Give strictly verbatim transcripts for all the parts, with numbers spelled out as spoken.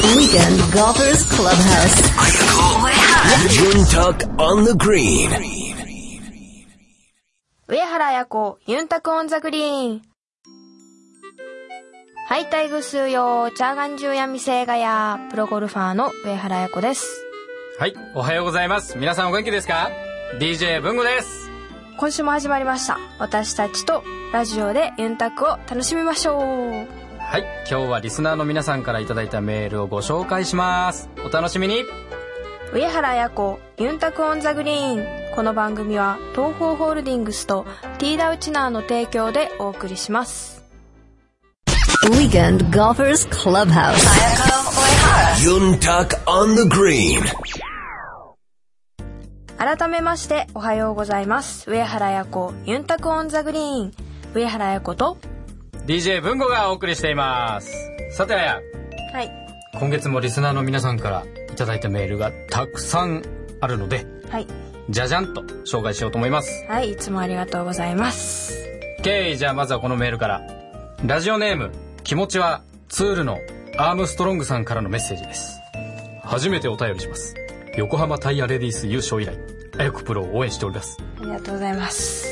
Weekend Golfers Clubhouse. Yuntaka on the green. 上原彩子、ユンタクオンザグリーン。はい、タイグスーヨー、チャーガンジューヤミセーガヤ、プロゴルファーの上原彩子です。 はい、おはようございます。皆さんお元気ですか？ ディージェー 文吾です。 今週も始まりました。私たちとラジオでユンタクを楽しみましょう。 はい、今日はリスナーの皆さんからいただいたメールをご紹介します。お楽しみに。 上原彩子、ユンタクオンザグリーン。この番組は東方ホールディングスとティーダウチナーの提供でお送りします。 Weekend Golfers Clubhouse. Yuntaka on the green. 改めましておはようございます。上原彩子、ユンタクオンザグリーン。上原彩子とディージェー 文吾がお送りしています。さてあや、 はい、 今月もリスナーの皆さんからいただいたメールがたくさんあるので、 はい、 じゃじゃんと紹介しようと思います。 はい、いつもありがとうございます。 OK、 じゃあまずはこのメールから。ラジオネーム気持ちはツールのアームストロングさんからのメッセージです。初めてお便りします。横浜タイヤレディース優勝以来彩子プロを応援しております。 ありがとうございます。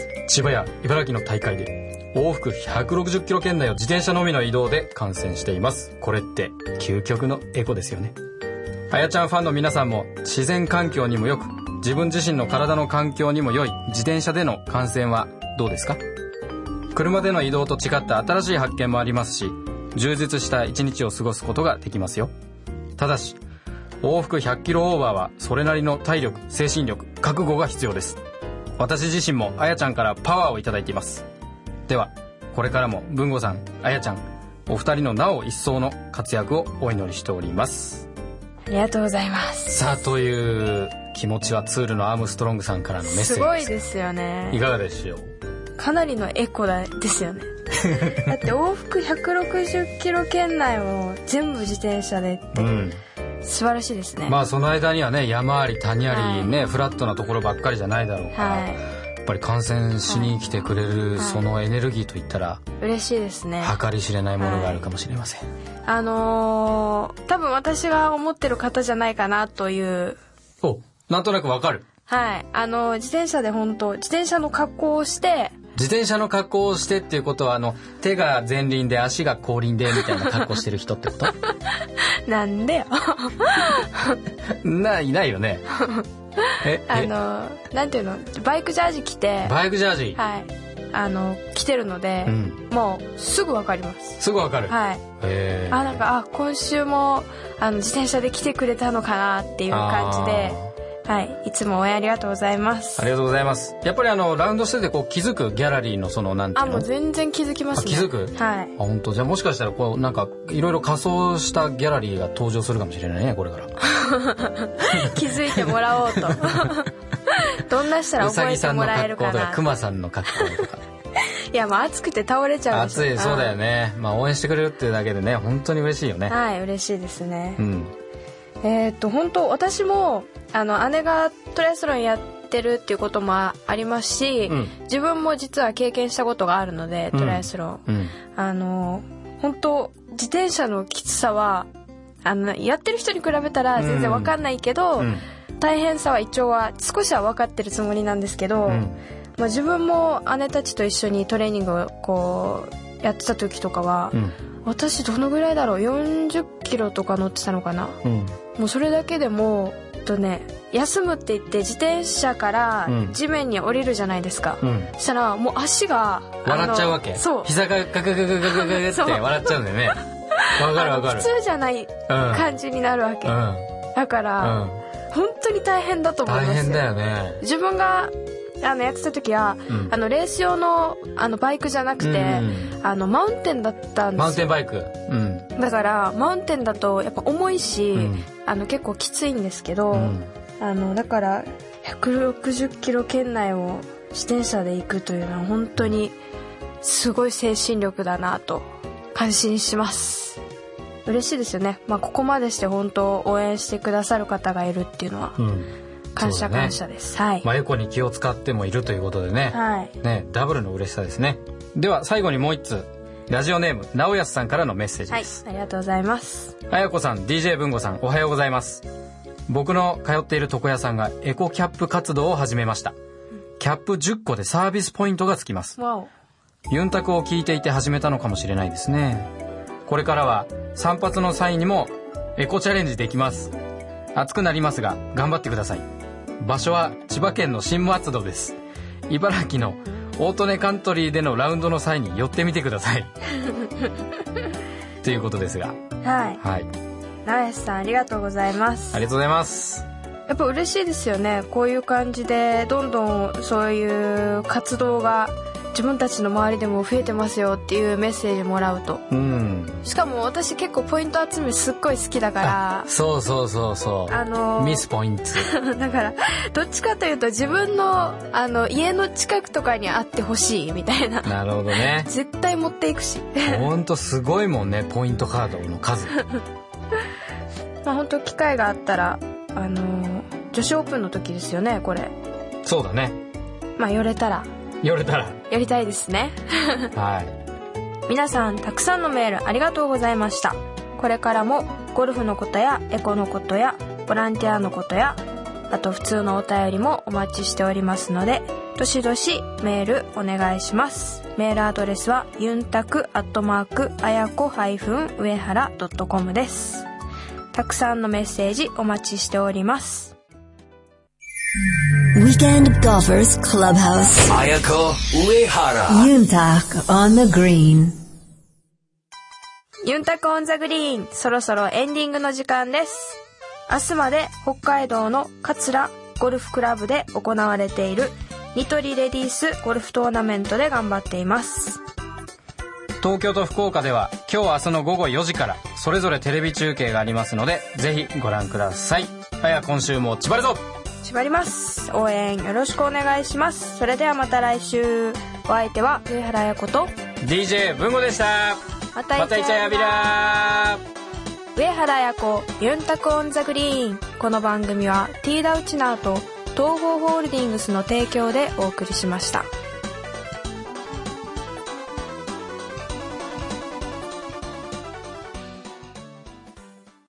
千葉や茨城の大会で往復ひゃくろくじゅっキロ圏内を自転車のみの移動で観戦しています。これって究極のエコですよね。あやちゃんファンの皆さんも自然環境にもよく自分自身の体の環境にも良い自転車での観戦はどうですか？車での移動と違った新しい発見もありますし、充実した一日を過ごすことができますよ。ただし往復ひゃくキロオーバーはそれなりの体力、精神力、覚悟が必要です。私自身もあやちゃんからパワーをいただいています。ではこれからも文吾さん、あやちゃん、お二人のなお一層の活躍をお祈りしております。 ありがとうございます。 さあ、という気持ちはツールのアームストロングさんからのメッセージです。 すごいですよね。 いかがでしょう？ かなりのエコだですよね。だって往復ひゃくろくじゅっキロ圏内を全部自転車でって、うん、素晴らしいですね。 まあその間にはね、山あり谷ありね、はい、フラットなところばっかりじゃないだろうから、はい、やっぱり観戦しに来てくれるそのエネルギーといったら、はい、 嬉しいですね。 計り知れないものがあるかもしれません。はい、 あのー、多分私が思ってる方じゃないかなという。 お、なんとなくわかる。 はい、あのー、自転車で本当自転車の格好をして自転車の格好をしてっていうことは、あの手が前輪で足が後輪でみたいな格好してる人ってこと？ なんでよ。 ないないよね。 えあのなんていうの、バイクジャージ着て、 バイクジャージ、 はい、あの着てるので、うん、もうすぐわかります。 すぐわかる。 はい。 へー。 あ、なんかあ今週もあの自転車で来てくれたのかなっていう感じで。はい、いつも応援ありがとうございます。 ありがとうございます。やっぱりあのラウンドしててこう気づくギャラリーのそのなんていうの？ あ、もう全然気づきますね。 あ、気づく？ はい。あ、 本当。じゃあもしかしたらこうなんかいろいろ仮装したギャラリーが登場するかもしれないね、これから。 気づいてもらおうと。どんなしたら覚えてもらえるかな。うさぎさんの格好とかクマさんの格好とか。 いや、もう暑くて倒れちゃうし。 暑い、そうだよね。まあ応援してくれるっていうだけでね、本当に嬉しいよね。 はい、嬉しいですね。 うん。 えー、っと本当私もあの姉がトライアスロンやってるっていうこともありますし、うん、自分も実は経験したことがあるので、トライアスロン、うんうん、あの本当自転車のきつさはあのやってる人に比べたら全然分かんないけど、うん、大変さは一応は少しは分かってるつもりなんですけど、うん、まあ、自分も姉たちと一緒にトレーニングをこうやってた時とかは、うん、私どのぐらいだろう、よんじゅっキロとか乗ってたのかな、うん、もうそれだけでもとね、休むって言って自転車から地面に降りるじゃないですか、うん、そしたらもう足が笑っちゃうわけ。そう、膝がガガガガガガガガって笑っちゃうんだよね。わかるわかる。普通じゃない感じになるわけ、うん、だから、うん、本当に大変だと思いますよ。 大変だよね。 自分があのやってた時は、うん、あのレース用 の, あのバイクじゃなくて、うん、あのマウンテンだったんですよ。 マウンテンバイク、うん、 だからマウンテンだとやっぱ重いし、うん、あの結構きついんですけど、うん、あのだからひゃくろくじゅっキロ圏内を自転車で行くというのは本当にすごい精神力だなと感心します。嬉しいですよね。まあ、ここまでして本当応援してくださる方がいるっていうのは、うん、感謝感謝です。はい。 まあ、エコに気を使ってもいるということでね。はい。ね、ダブルの嬉しさですね。では最後にもう一つ。 ラジオネーム直康さんからのメッセージです。 はい、ありがとうございます。 あやこさん、 ディージェー 文吾さん、おはようございます。僕の通っている床屋さんがエコキャップ活動を始めました。キャップじゅっこでサービスポイントがつきます。 わお。 ユンタクを聞いていて始めたのかもしれないですね。これからは散髪の際にもエコチャレンジできます。暑くなりますが頑張ってください。場所は千葉県の新松戸です。茨城のオートネカントリーでのラウンドの際に寄ってみてくださいということですが、 はい、 はい、 直康さん、ありがとうございます。 ありがとうございます。 やっぱ嬉しいですよね。こういう感じでどんどんそういう活動が自分たちの周りでも増えてますよっていうメッセージもらうと、うん、しかも私結構ポイント集めすっごい好きだから。 そうそうそうそう、あのー、ミスポイントだからどっちかというと自分の、あの家の近くとかにあってほしいみたいな。 なるほどね。 絶対持っていくしほんとすごいもんね、ポイントカードの数まあ本当機会があったら、あのー、女子オープンの時ですよね、これ。 そうだね。 まあ寄れたら寄れたらやりたいですねはい。 皆さんたくさんのメールありがとうございました。これからもゴルフのことやエコのことやボランティアのことや、あと普通のお便りもお待ちしておりますので、どしどしメールお願いします。メールアドレスはユンタクアットマークあやこ上原ドットコムです。たくさんのメッセージお待ちしております。 Weekend Golfers Clubhouse. Ayako Uehara. Yuntak on the green. ユンタクオンザグリーン、そろそろエンディングの時間です。明日まで北海道の桂ゴルフクラブで行われているニトリレディースゴルフトーナメントで頑張っています。 東京と福岡では今日明日の午後よじからそれぞれテレビ中継がありますので、ぜひご覧ください。あや、今週も縛るぞ。 縛ります。応援よろしくお願いします。それではまた来週。お相手は上原彩子とディージェー 文吾でした。 またイチャヤビラー。上原彩子ユンタクオンザグリーン。この番組はティーダウチナーと東方ホールディングスの提供でお送りしました。